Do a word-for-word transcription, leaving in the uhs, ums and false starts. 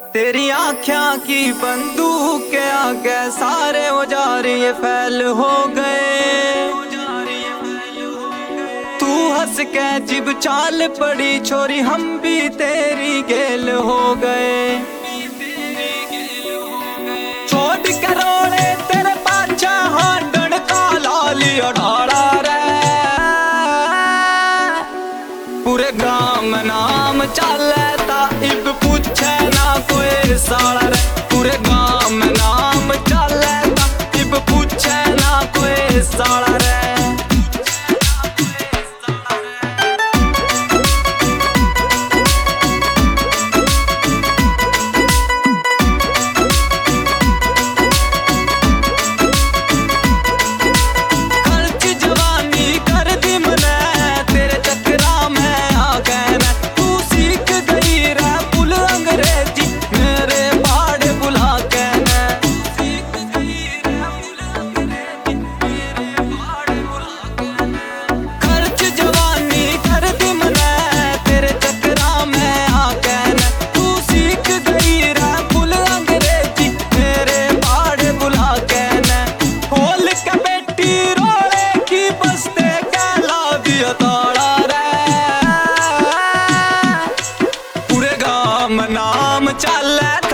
तेरी आँखियाँ की बंदूक के आगे सारे औजार ये फैल हो गए। तू हंस के जिब चाल पड़ी छोरी, हम भी तेरी गेल हो गए। छोड़ के रोड़े तेरे पाछा हांडन का लाली अठाड़ा रे। पूरे गांव में नाम चलता इब पूछे ना कोई साला रे। पूरे गांव में नाम चलता इब पूछे ना कोई साला रे। नाम चल